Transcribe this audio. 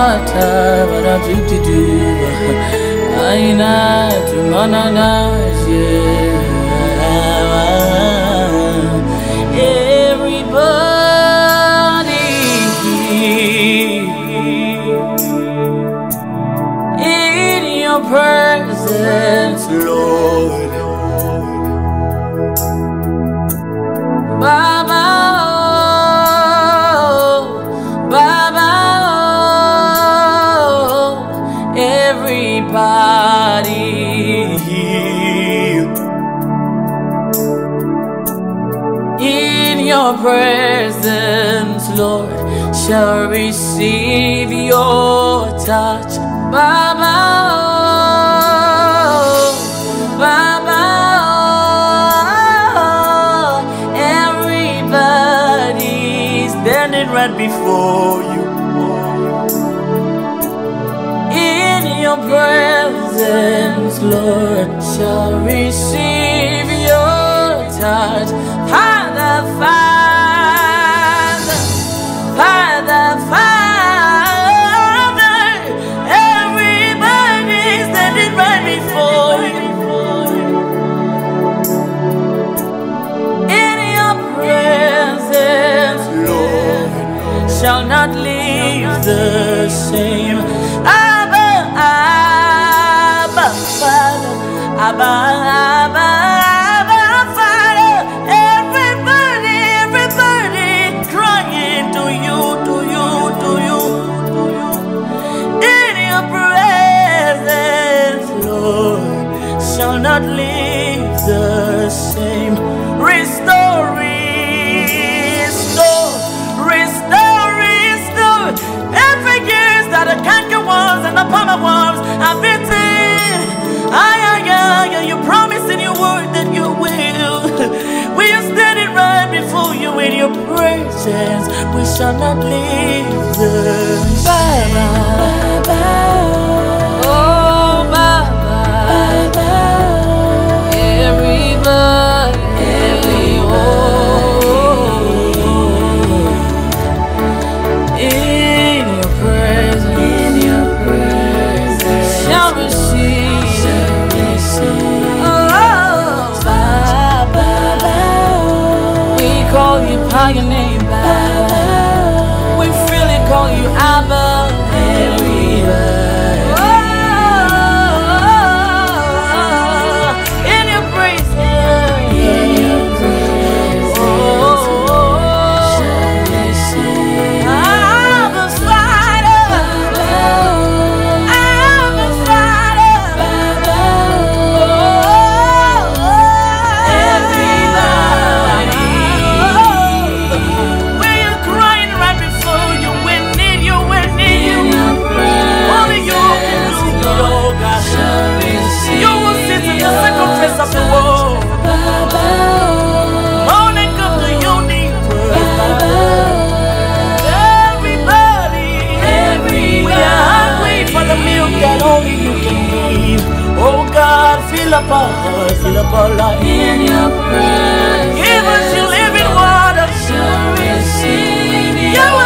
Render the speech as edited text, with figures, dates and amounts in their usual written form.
in your presence, Lord. Baba, Baba, everybody in your presence, Lord, shall receive your touch. Baba, Baba, everybody standing right before you. In your presence, Lord, shall receive your touch. Father, Father, Father, Father, everybody standing right before you. In your presence, Lord, shall not leave the same. Abba, Abba, Father, Abba, Abba, Abba, Father, everybody, everybody crying to you, to you, to you, to you. In your presence, Lord, shall not leave the same. Restore, restore, restore, restore every years that the cankerworms and the palmerworms have eaten. You promised in your word that you will. We are standing right before you in your presence. We shall not leave the same. Oh, Baba, everybody, in your presence, shall receive. Call your name, Baba. We freely call you Abba. In your presence, in your presence, Abba Father, Abba Father, everybody. Of the world, only come to your need, everybody, we are hungry for the milk that only you can give. Oh God, fill up our hearts, fill up our life. In your presence, give us your living water. Shall receive your